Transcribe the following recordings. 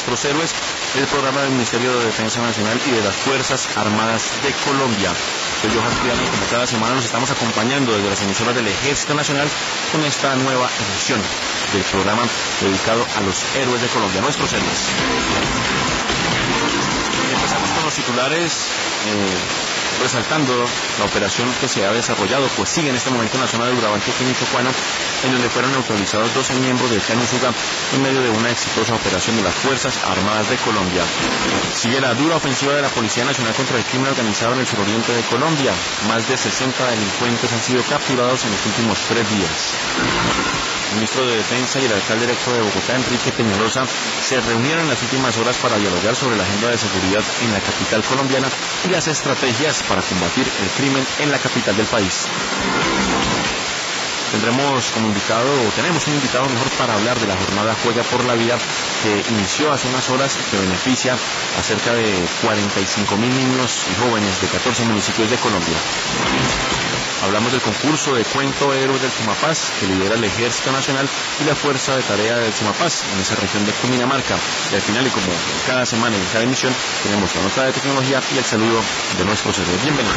Nuestros Héroes, el programa del Ministerio de Defensa Nacional y de las Fuerzas Armadas de Colombia. Soy Johan Criano y como cada semana nos estamos acompañando desde las emisoras del Ejército Nacional con esta nueva emisión del programa dedicado a los héroes de Colombia, Nuestros Héroes. Empezamos con los titulares, resaltando la operación que se ha desarrollado, pues sigue en este momento en la zona de Urabá, Chocuano, en donde fueron neutralizados 12 miembros del Clan Usuga en medio de una exitosa operación de las Fuerzas Armadas de Colombia. Sigue la dura ofensiva de la Policía Nacional contra el crimen organizado en el suroriente de Colombia. Más de 60 delincuentes han sido capturados en los últimos 3 días. El ministro de Defensa y el alcalde electo de Bogotá, Enrique Peñalosa, se reunieron en las últimas horas para dialogar sobre la agenda de seguridad en la capital colombiana y las estrategias para combatir el crimen en la capital del país. Tenemos un invitado mejor para hablar de la jornada Juega por la Vida que inició hace unas horas y que beneficia a cerca de 45.000 niños y jóvenes de 14 municipios de Colombia. Hablamos del concurso de cuento Héroes del Sumapaz que lidera el Ejército Nacional y la Fuerza de Tarea del Sumapaz en esa región de Cundinamarca. Y al final, y como cada semana y en cada emisión, tenemos la nota de tecnología y el saludo de nuestros héroes. Bienvenidos.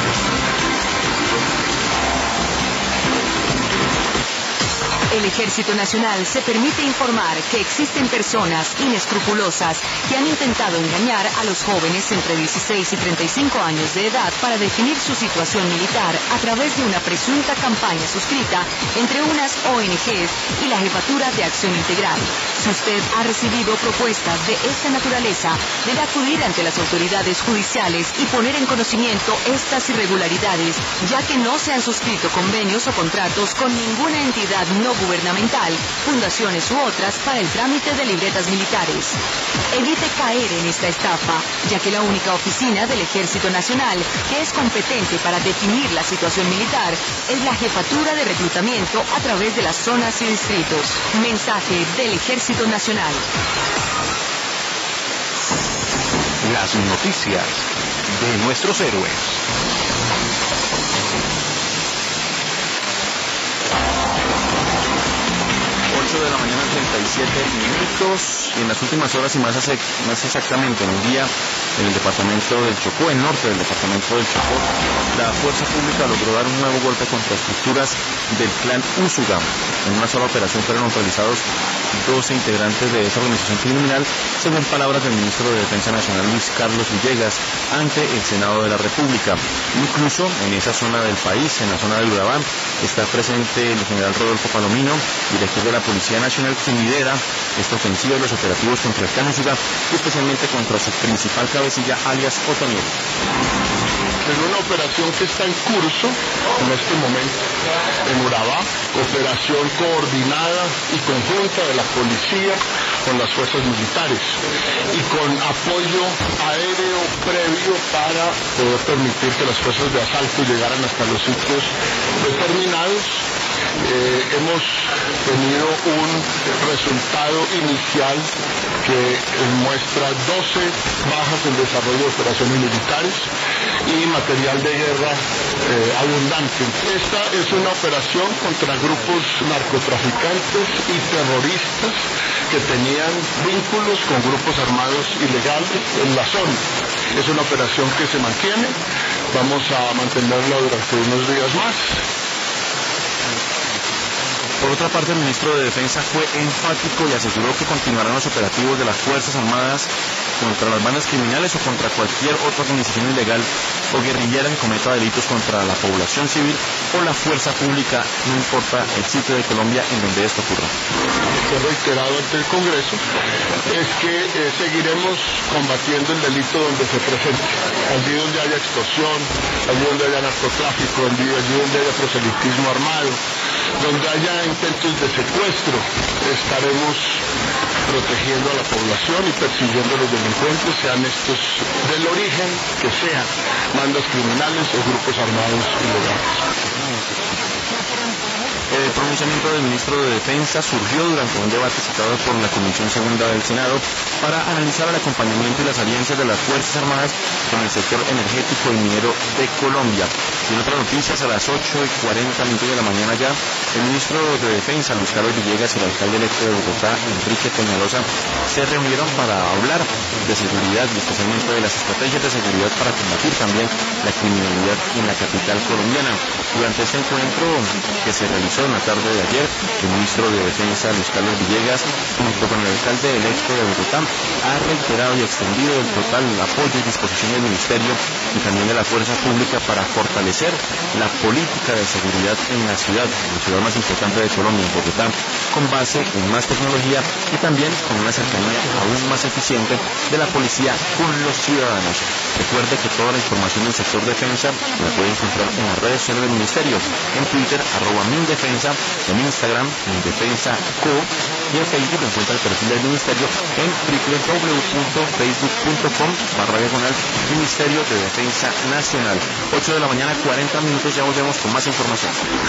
El Ejército Nacional se permite informar que existen personas inescrupulosas que han intentado engañar a los jóvenes entre 16 y 35 años de edad para definir su situación militar a través de una presunta campaña suscrita entre unas ONGs y la Jefatura de Acción Integral. Si usted ha recibido propuestas de esta naturaleza, debe acudir ante las autoridades judiciales y poner en conocimiento estas irregularidades, ya que no se han suscrito convenios o contratos con ninguna entidad no gubernamental, fundaciones u otras para el trámite de libretas militares. Evite caer en esta estafa, ya que la única oficina del Ejército Nacional que es competente para definir la situación militar es la Jefatura de Reclutamiento a través de las zonas y distritos. Mensaje del Ejército Nacional. Las noticias de nuestros héroes. 8 de la mañana, 37 minutos, y en las últimas horas y más exactamente en un día en el departamento del Chocó, el norte del departamento del Chocó, la fuerza pública logró dar un nuevo golpe contra estructuras del clan Usuga. En una sola operación fueron neutralizados 12 integrantes de esa organización criminal, según palabras del ministro de Defensa Nacional Luis Carlos Villegas ante el Senado de la República. Incluso en esa zona del país, en la zona de Urabá, está presente el general Rodolfo Palomino, director de la Policía Nacional, quien lidera esta ofensiva de los operativos contra el clan Usuga y especialmente contra su principal cabecilla, alias Otoniel. En una operación que está en curso en este momento en Urabá, operación coordinada y conjunta de la policía con las fuerzas militares y con apoyo aéreo previo para poder permitir que las fuerzas de asalto llegaran hasta los sitios determinados. Hemos tenido un resultado inicial que muestra 12 bajas en desarrollo de operaciones militares y material de guerra abundante. Esta es una operación contra grupos narcotraficantes y terroristas que tenían vínculos con grupos armados ilegales en la zona. Es una operación que se mantiene, vamos a mantenerla durante unos días más. Por otra parte, el ministro de Defensa fue enfático y aseguró que continuarán los operativos de las Fuerzas Armadas contra las bandas criminales o contra cualquier otra organización ilegal o guerrillera que cometa delitos contra la población civil o la fuerza pública, no importa el sitio de Colombia en donde esto ocurra. He reiterado ante el Congreso es que seguiremos combatiendo el delito donde se presente, allí donde haya extorsión, allí donde haya narcotráfico, allí donde haya proselitismo armado, donde haya intentos de secuestro, estaremos protegiendo a la población y persiguiendo a los delincuentes, sean estos del origen que sean, bandas criminales o grupos armados ilegales. El pronunciamiento del ministro de Defensa surgió durante un debate citado por la Comisión Segunda del Senado para analizar el acompañamiento y las alianzas de las Fuerzas Armadas con el sector energético y minero de Colombia. Y en otras noticias, a las 8:40 de la mañana ya, El ministro de Defensa, Luis Carlos Villegas, y el alcalde electo de Bogotá, Enrique Peñalosa, se reunieron para hablar de seguridad y especialmente de las estrategias de seguridad para combatir también la criminalidad en la capital colombiana. Durante este encuentro que se realizó en la tarde de ayer, el ministro de Defensa, Luis Carlos Villegas, junto con el alcalde electo de Bogotá, ha reiterado y extendido el total apoyo y disposición del ministerio y también de la fuerza pública para fortalecer la política de seguridad en la ciudad más importante de Colombia, en Bogotá, con base en más tecnología y también con una cercanía aún más eficiente de la policía con los ciudadanos. Recuerde que toda la información del sector defensa la puede encontrar en las redes sociales del ministerio, en Twitter, @mindefensa, en Instagram, mindefensa.co, y en Facebook encuentra el perfil del ministerio en www.facebook.com/Ministerio de Defensa Nacional. 8 de la mañana, 40 minutos, ya volvemos con más información.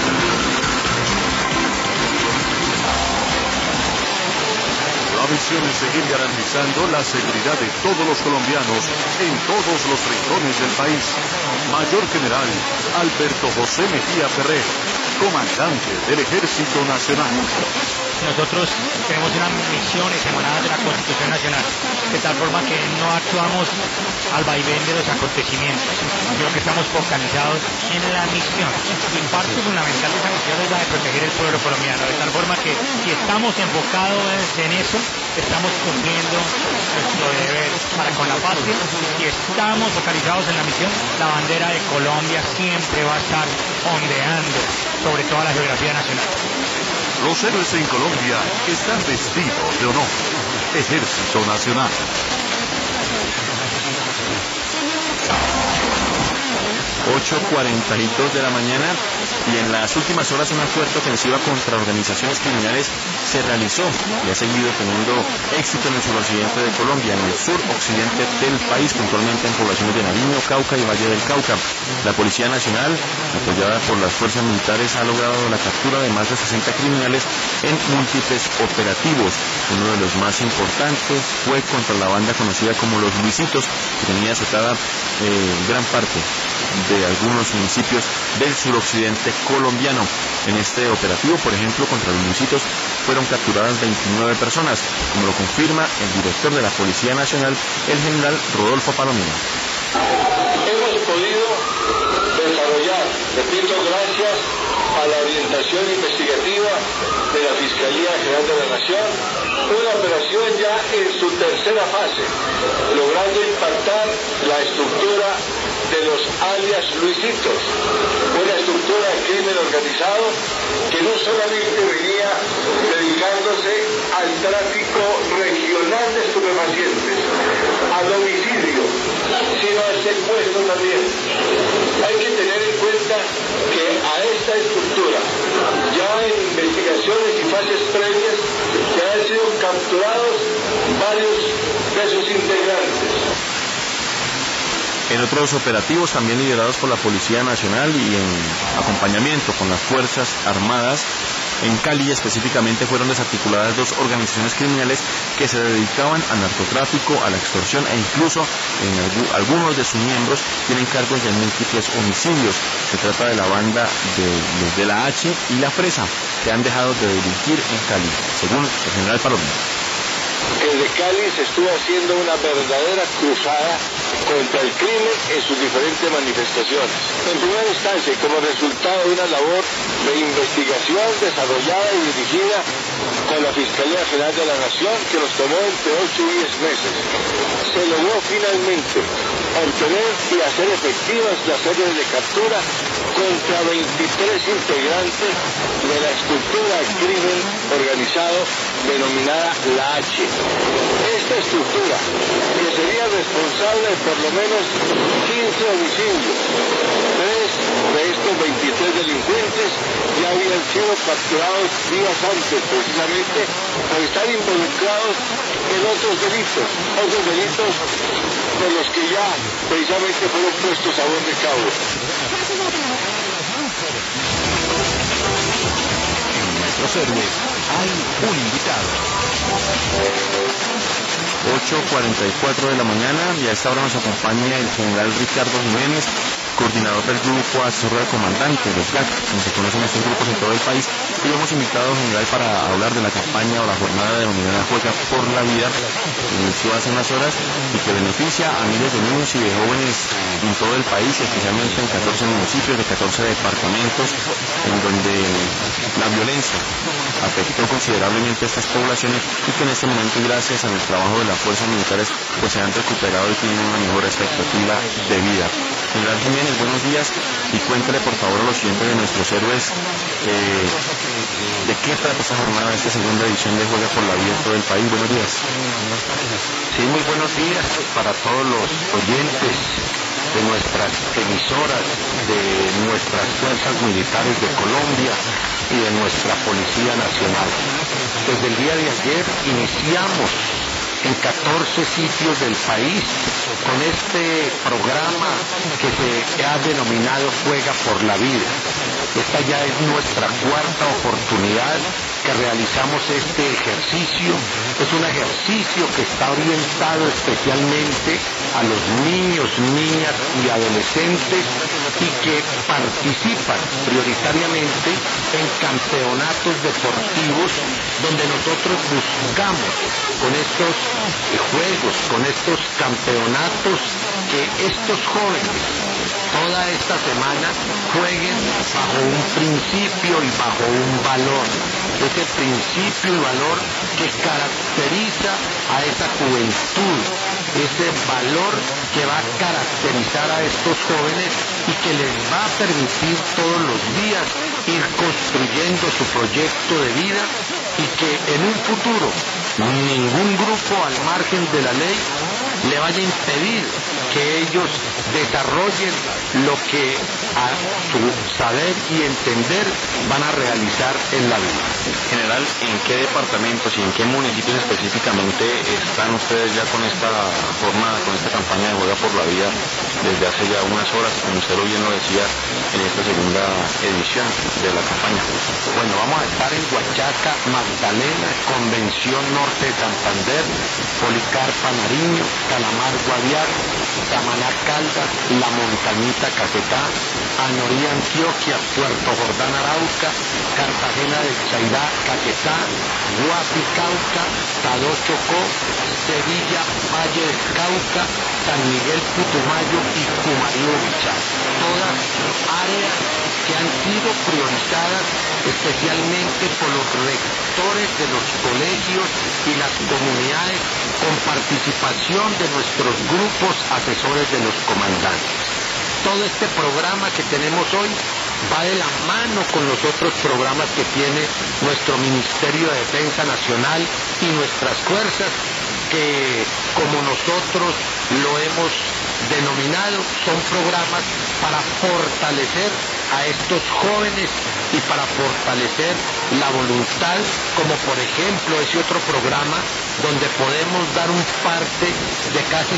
La misión es seguir garantizando la seguridad de todos los colombianos en todos los rincones del país. Mayor General Alberto José Mejía Ferrer, comandante del Ejército Nacional. Nosotros tenemos una misión emanada de la Constitución Nacional, de tal forma que no actuamos al vaivén de los acontecimientos, sino que estamos focalizados en la misión. Y parte fundamental de esa misión es la de proteger el pueblo colombiano, de tal forma que si estamos enfocados en eso, estamos cumpliendo nuestro deber para con la patria. Si estamos focalizados en la misión, la bandera de Colombia siempre va a estar ondeando sobre toda la geografía nacional. Los héroes en Colombia están vestidos de honor. Ejército Nacional. 8:42 de la mañana, y en las últimas horas una fuerte ofensiva contra organizaciones criminales se realizó y ha seguido teniendo éxito en el suroccidente de Colombia, en el suroccidente del país, puntualmente en poblaciones de Nariño, Cauca y Valle del Cauca. La Policía Nacional, apoyada por las fuerzas militares, ha logrado la captura de más de 60 criminales en múltiples operativos. Uno de los más importantes fue contra la banda conocida como los Luisitos, que tenía azotada gran parte de algunos municipios del suroccidente colombiano. En este operativo, por ejemplo, contra los Luisitos, fueron capturadas 29 personas, como lo confirma el director de la Policía Nacional, el general Rodolfo Palomino. Hemos podido desarrollar, repito, gracias a la orientación investigativa de la Fiscalía General de la Nación, una operación ya en su tercera fase, logrando impactar la estructura de los alias Luisitos, una estructura de crimen organizado que no solamente venía dedicándose al tráfico regional de estupefacientes, al homicidio, sino al secuestro también. Hay que tener en cuenta que a esta estructura, ya en investigaciones y fases previas, ya han sido capturados varios de sus integrantes. En otros operativos también liderados por la Policía Nacional y en acompañamiento con las Fuerzas Armadas, en Cali específicamente fueron desarticuladas 2 organizaciones criminales que se dedicaban al narcotráfico, a la extorsión e incluso algunos de sus miembros tienen cargos de múltiples homicidios. Se trata de la banda de la H y la Fresa, que han dejado de delinquir en Cali, según el general Palomino. Desde Cali se estuvo haciendo una verdadera cruzada contra el crimen en sus diferentes manifestaciones. En primera instancia, como resultado de una labor de investigación desarrollada y dirigida con la Fiscalía General de la Nación, que nos tomó entre 8 y 10 meses, se logró finalmente obtener y hacer efectivas las órdenes de captura contra 23 integrantes de la estructura de crimen organizado denominada la H. Esta estructura, que sería responsable de por lo menos 15 homicidios, 3 de estos 23 delincuentes ya habían sido capturados días antes, precisamente por estar involucrados en otros delitos por los que ya precisamente fueron puestos a buen recaudo. En nuestros héroes hay un invitado. 8:44 de la mañana, y a esta hora nos acompaña el general Ricardo Jiménez, coordinador del grupo asesor del comandante del GAC, como se conocen estos grupos en todo el país, y lo hemos invitado general para hablar de la campaña o la jornada denominada Juega por la Vida, que inició hace unas horas y que beneficia a miles de niños y de jóvenes en todo el país, especialmente en 14 municipios de 14 departamentos, en donde la violencia afectó considerablemente a estas poblaciones y que en este momento, gracias al trabajo de las fuerzas militares, pues se han recuperado y tienen una mejor expectativa de vida. General Jiménez, buenos días, y cuéntale por favor a los oyentes de nuestros héroes de qué trata esta jornada, esta segunda edición de Juega por la Vida en todo el país. Buenos días. Sí, muy buenos días para todos los oyentes de nuestras emisoras, de nuestras fuerzas militares de Colombia y de nuestra Policía Nacional. Desde el día de ayer iniciamos en 14 sitios del país con este programa que se ha denominado Juega por la Vida. Esta ya es nuestra cuarta oportunidad que realizamos este ejercicio. Es un ejercicio que está orientado especialmente a los niños, niñas y adolescentes y que participan prioritariamente en campeonatos deportivos donde nosotros buscamos con estos juegos, con estos campeonatos, que estos jóvenes toda esta semana jueguen bajo un principio y bajo un valor. Ese principio y valor que caracteriza a esa juventud, ese valor que va a caracterizar a estos jóvenes y que les va a permitir todos los días ir construyendo su proyecto de vida y que en un futuro ningún grupo al margen de la ley le vaya a impedir que ellos desarrollen lo que a su saber y entender van a realizar en la vida. General, ¿en qué departamentos y en qué municipios específicamente están ustedes ya con esta jornada, con esta campaña de Juega por la Vida desde hace ya unas horas, como usted bien lo decía, en esta segunda edición de la campaña? Bueno, vamos a estar en Huachaca, Magdalena, Convención Norte de Santander, Policarpa Nariño, Calamar Guaviare, Samaná Caldas, La Montañita Caquetá, Anorí Antioquia, Puerto Jordán Arauca, Cartagena del Chairá Caquetá, Guapi Cauca, Tadó Chocó, Sevilla Valle del Cauca, San Miguel Putumayo y Cumarío Bichá. Todas áreas que han sido priorizadas especialmente por los rectores de los colegios y las comunidades con participación de nuestros grupos asesores de los comandantes. Todo este programa que tenemos hoy va de la mano con los otros programas que tiene nuestro Ministerio de Defensa Nacional y nuestras fuerzas, que como nosotros lo hemos denominado, son programas para fortalecer a estos jóvenes y para fortalecer la voluntad, como por ejemplo ese otro programa donde podemos dar un parte de casi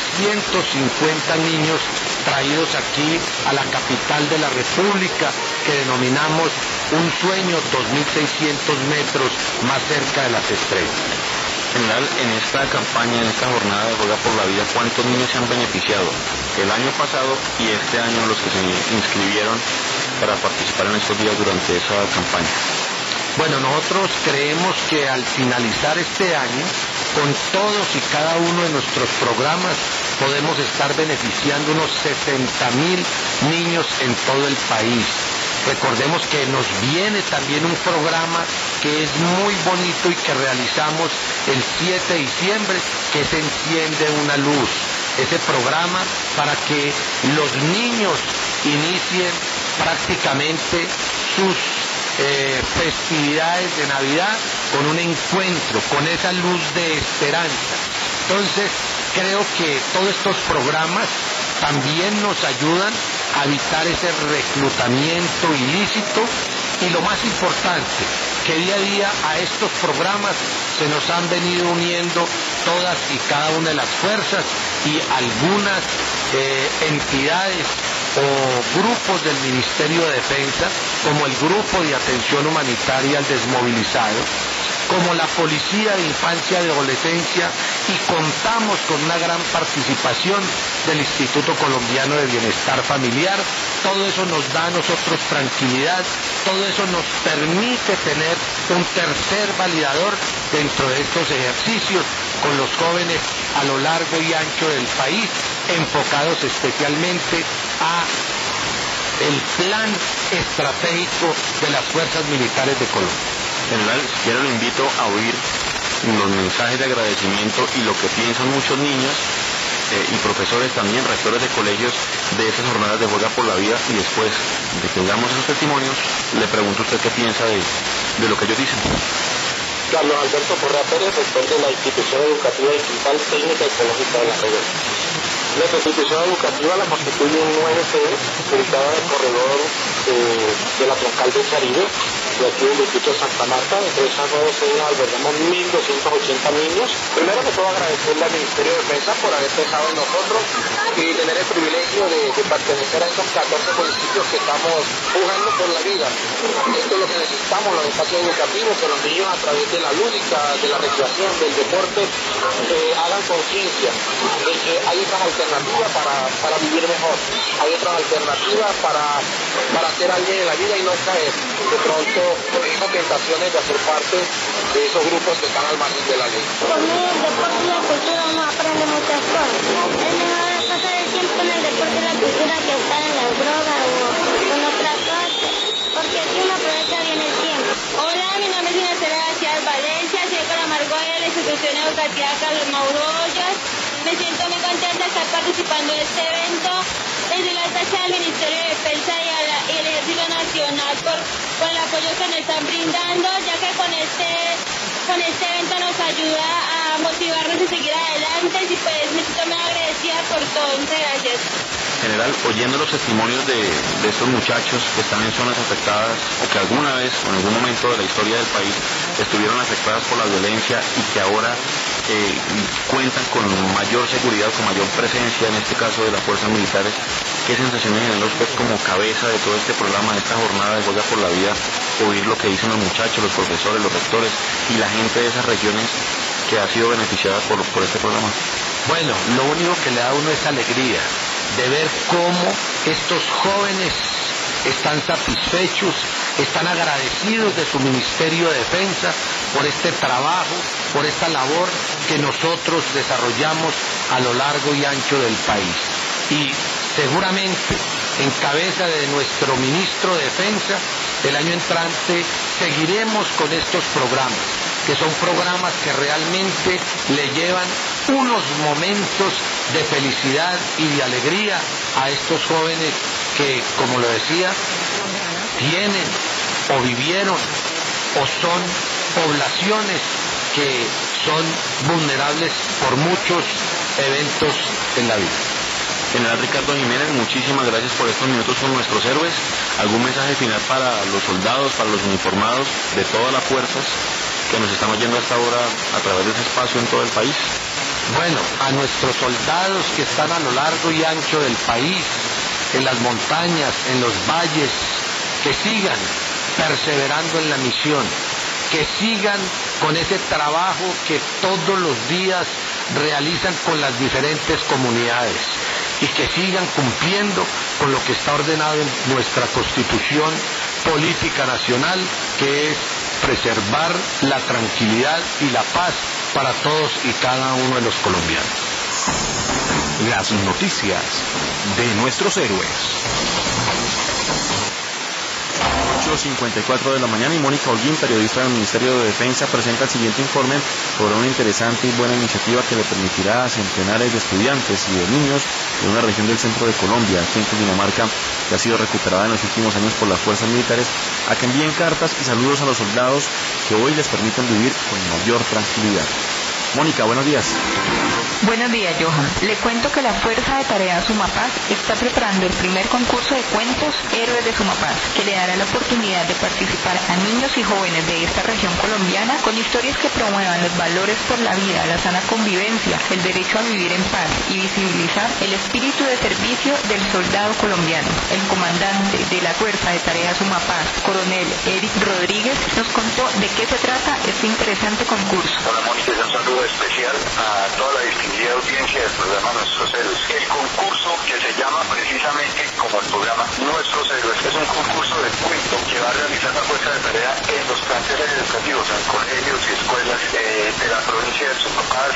650 niños traídos aquí a la capital de la República, que denominamos Un Sueño 2.600 metros más cerca de las estrellas. General, en esta campaña, en esta jornada de Juega por la Vida, ¿cuántos niños se han beneficiado el año pasado y este año los que se inscribieron para participar en estos días durante esa campaña? Bueno, nosotros creemos que al finalizar este año, con todos y cada uno de nuestros programas, podemos estar beneficiando unos 60.000 niños en todo el país. Recordemos que nos viene también un programa que es muy bonito y que realizamos el 7 de diciembre, que se enciende una luz. Ese programa para que los niños inicien prácticamente sus festividades de Navidad con un encuentro, con esa luz de esperanza. Entonces, creo que todos estos programas también nos ayudan a evitar ese reclutamiento ilícito y lo más importante, que día a día a estos programas se nos han venido uniendo todas y cada una de las fuerzas y algunas entidades o grupos del Ministerio de Defensa, como el Grupo de Atención Humanitaria al Desmovilizado, como la Policía de Infancia y Adolescencia y contamos con una gran participación del Instituto Colombiano de Bienestar Familiar. Todo eso nos da a nosotros tranquilidad, todo eso nos permite tener un tercer validador dentro de estos ejercicios con los jóvenes a lo largo y ancho del país, enfocados especialmente a el plan estratégico de las fuerzas militares de Colombia. General, si quiere lo invito a oír los mensajes de agradecimiento y lo que piensan muchos niños y profesores también, rectores de colegios, de estas jornadas de Juega por la Vida, y después de que veamos esos testimonios, le pregunto a usted qué piensa de lo que ellos dicen. Carlos Alberto Correa Pérez, rector de la Institución Educativa Distrital Técnica Ecológica de La Reguera. Nuestra institución educativa la constituye un 9C ubicado en el corredor de la troncal del Caribe, de aquí del distrito de Santa Marta. Entre esas 9 sedes albergamos 1.280 niños. Primero que todo agradecerle al Ministerio de Defensa por haber pensado en nosotros y tener el privilegio de pertenecer a estos 14 municipios que estamos jugando por la vida. Esto es lo que necesitamos, los espacios educativos, que los niños a través de la lúdica, de la recreación, del deporte, hagan conciencia de que hay otras alternativas para vivir mejor, hay otras alternativas para ser alguien en la vida y no caer de pronto en esas tentaciones de hacer parte de esos grupos que están al margen de la ley. Por medio del deporte y la cultura uno aprende muchas cosas. Es mejor pasar el tiempo en el deporte y la cultura que estar en las drogas o con otras cosas, porque aquí uno aprovecha bien el tiempo. Hola, mi nombre es Inés García Valencia, soy de Caramargo de la institución educativa Carlos Mauro Hoyos. Me siento muy contenta de estar participando en este evento. Desde la tacha del Ministerio de Defensa y el Ejército Nacional por el apoyo que nos están brindando, ya que con este evento nos ayuda a motivarnos y seguir adelante, y pues me siento muy agradecida por todo. Muchas gracias. General, oyendo los testimonios de estos muchachos que están en zonas afectadas o que alguna vez o en algún momento de la historia del país estuvieron afectadas por la violencia y que ahora cuentan con mayor seguridad, con mayor presencia, en este caso de las fuerzas militares, ¿qué sensaciones genera usted como cabeza de todo este programa, de esta jornada de Juega por la Vida, oír lo que dicen los muchachos, los profesores, los rectores y la gente de esas regiones que ha sido beneficiada por este programa? Bueno, lo único que le da a uno es alegría de ver cómo estos jóvenes están satisfechos, están agradecidos de su Ministerio de Defensa por este trabajo, por esta labor que nosotros desarrollamos a lo largo y ancho del país. Y seguramente, en cabeza de nuestro Ministro de Defensa, el año entrante seguiremos con estos programas, que son programas que realmente le llevan unos momentos de felicidad y de alegría a estos jóvenes que, como lo decía, tienen o vivieron o son poblaciones que son vulnerables por muchos eventos en la vida. General Ricardo Jiménez, muchísimas gracias por estos minutos con nuestros héroes. ¿Algún mensaje final para los soldados, para los uniformados de todas las fuerzas que nos están oyendo hasta ahora a través de ese espacio en todo el país? Bueno, a nuestros soldados que están a lo largo y ancho del país, en las montañas, en los valles, que sigan perseverando en la misión, que sigan con ese trabajo que todos los días realizan con las diferentes comunidades y que sigan cumpliendo con lo que está ordenado en nuestra Constitución Política Nacional, que es preservar la tranquilidad y la paz para todos y cada uno de los colombianos. Las noticias de nuestros héroes. 8:54 de la mañana y Mónica Holguín, periodista del Ministerio de Defensa, presenta el siguiente informe sobre una interesante y buena iniciativa que le permitirá a centenares de estudiantes y de niños de una región del centro de Colombia, aquí en Cundinamarca, que ha sido recuperada en los últimos años por las fuerzas militares, a que envíen cartas y saludos a los soldados que hoy les permiten vivir con mayor tranquilidad. Mónica, buenos días. Buenos días, Johan. Le cuento que la Fuerza de Tarea Sumapaz está preparando el primer concurso de cuentos Héroes de Sumapaz, que le dará la oportunidad de participar a niños y jóvenes de esta región colombiana con historias que promuevan los valores por la vida, la sana convivencia, el derecho a vivir en paz y visibilizar el espíritu de servicio del soldado colombiano. El comandante de la Fuerza de Tarea Sumapaz, coronel Eric Rodríguez, nos contó de qué se trata este interesante concurso. Hola, Mónica, un saludo especial a toda la distinguida audiencia del programa Nuestros Héroes. El concurso, que se llama precisamente como el programa Nuestros Héroes, es un concurso de cuento que va a realizar la Fuerza de Tarea en los planteles educativos, en colegios y escuelas de la provincia del Sumapaz,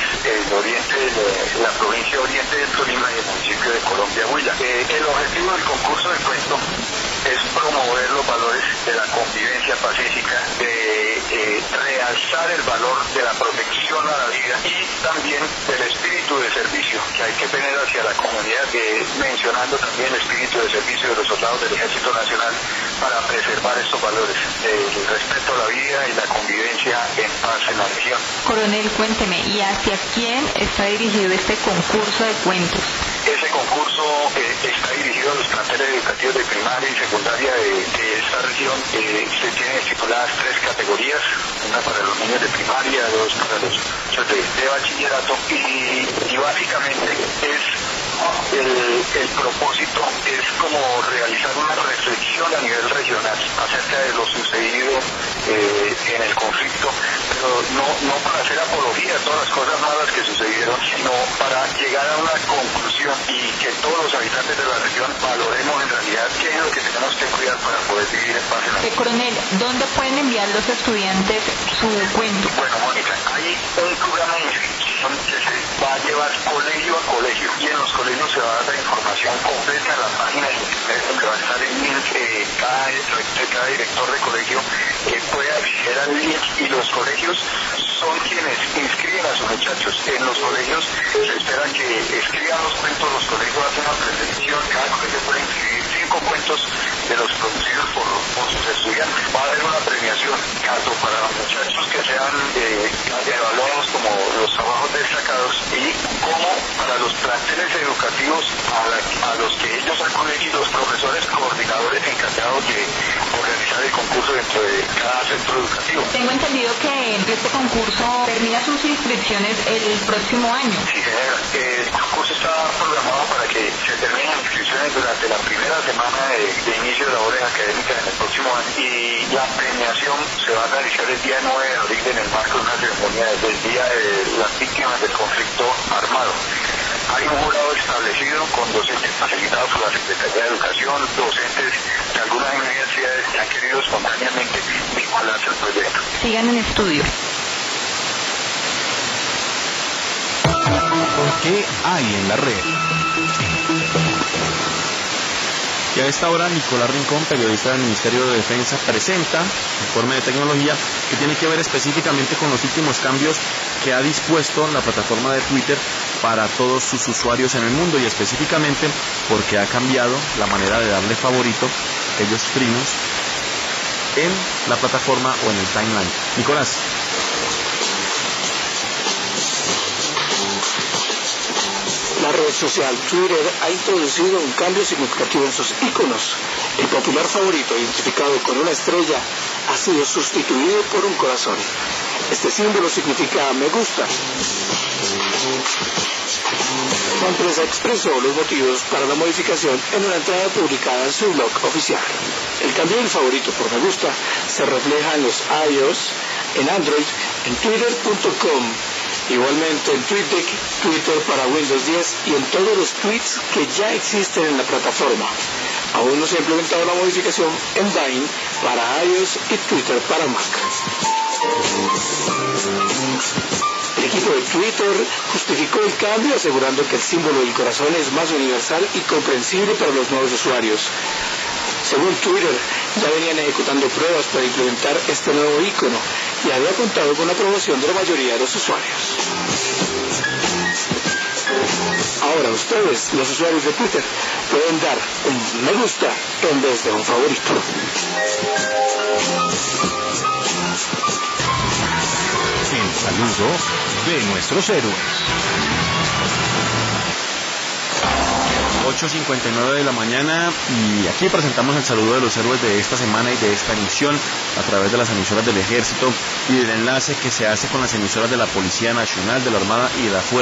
la provincia oriente del Tolima y el municipio de Colombia, Huila. El objetivo del concurso de cuento es promover los valores de la convivencia pacífica, de realzar el valor de la protección a la vida y también del espíritu de servicio que hay que tener hacia la comunidad, mencionando también el espíritu de servicio de los soldados del Ejército Nacional para preservar estos valores, el respeto a la vida y la convivencia en paz en la región. Coronel, cuénteme, ¿y hacia quién está dirigido este concurso de cuentos? Ese concurso está dirigido a los planteles educativos de primaria y secundaria de esta región. Se tienen estipuladas 3 categorías, una para los niños de primaria, 2 para los de bachillerato y básicamente es el propósito es como realizar una reflexión a nivel regional acerca de lo sucedido en el conflicto, pero no para hacer apología de todas las cosas malas que sucedieron, sino para llegar a una conclusión y que todos los habitantes de la región valoremos en realidad qué es lo que tenemos que cuidar para poder vivir en paz. Coronel, ¿dónde pueden enviar los estudiantes su cuento? Bueno, Mónica, hay un programa de inscripción que se va a llevar colegio a colegio y en los colegios se va a dar la información completa en la página de internet donde va a estar el link. Cada director de colegio puede acceder al link y los colegios son quienes inscriben a sus muchachos. En los colegios se espera que escriban los cuentos, los colegios hacen una preselección, cada colegio puede inscribir 5 cuentos de los producidos por sus estudiantes. Va a haber una premiación tanto para los muchachos que sean evaluados como los trabajos destacados y como para los planteles educativos a los que ellos acuden y los profesores coordinadores encargados de organizar el concurso dentro de cada centro educativo. Tengo entendido que este concurso termina sus inscripciones el próximo año. Sí, señora. El concurso está programado para que se terminen inscripciones durante la primera semana de inicio de labores académicas en el próximo año y la premiación se va a realizar el día 9 de abril en el marco de una ceremonia del Día de las Víctimas del Conflicto Armado. Hay un jurado establecido con docentes facilitados por la Secretaría de Educación, docentes de algunas universidades que han querido espontáneamente vincularse al proyecto. Sigan en estudio. ¿Qué hay en la red? Y a esta hora Nicolás Rincón, periodista del Ministerio de Defensa, presenta informe de tecnología que tiene que ver específicamente con los últimos cambios que ha dispuesto la plataforma de Twitter para todos sus usuarios en el mundo y específicamente porque ha cambiado la manera de darle favorito a aquellos primos en la plataforma o en el timeline. Nicolás. La red social Twitter ha introducido un cambio significativo en sus iconos. El popular favorito, identificado con una estrella, ha sido sustituido por un corazón. Este símbolo significa me gusta. La empresa expresó los motivos para la modificación en una entrada publicada en su blog oficial. El cambio del favorito por me gusta se refleja en los iOS, en Android, en twitter.com, igualmente en TweetDeck, Twitter para Windows 10 y en todos los tweets que ya existen en la plataforma. Aún no se ha implementado la modificación en Vine para iOS y Twitter para Mac. El equipo de Twitter justificó el cambio asegurando que el símbolo del corazón es más universal y comprensible para los nuevos usuarios. Según Twitter, ya venían ejecutando pruebas para implementar este nuevo icono y había contado con la aprobación de la mayoría de los usuarios. Ahora ustedes, los usuarios de Twitter, pueden dar un me gusta en vez de un favorito. El saludo de nuestros héroes. 8:59 de la mañana y aquí presentamos el saludo de los héroes de esta semana y de esta emisión a través de las emisoras del Ejército y del enlace que se hace con las emisoras de la Policía Nacional, de la Armada y de la Fuerza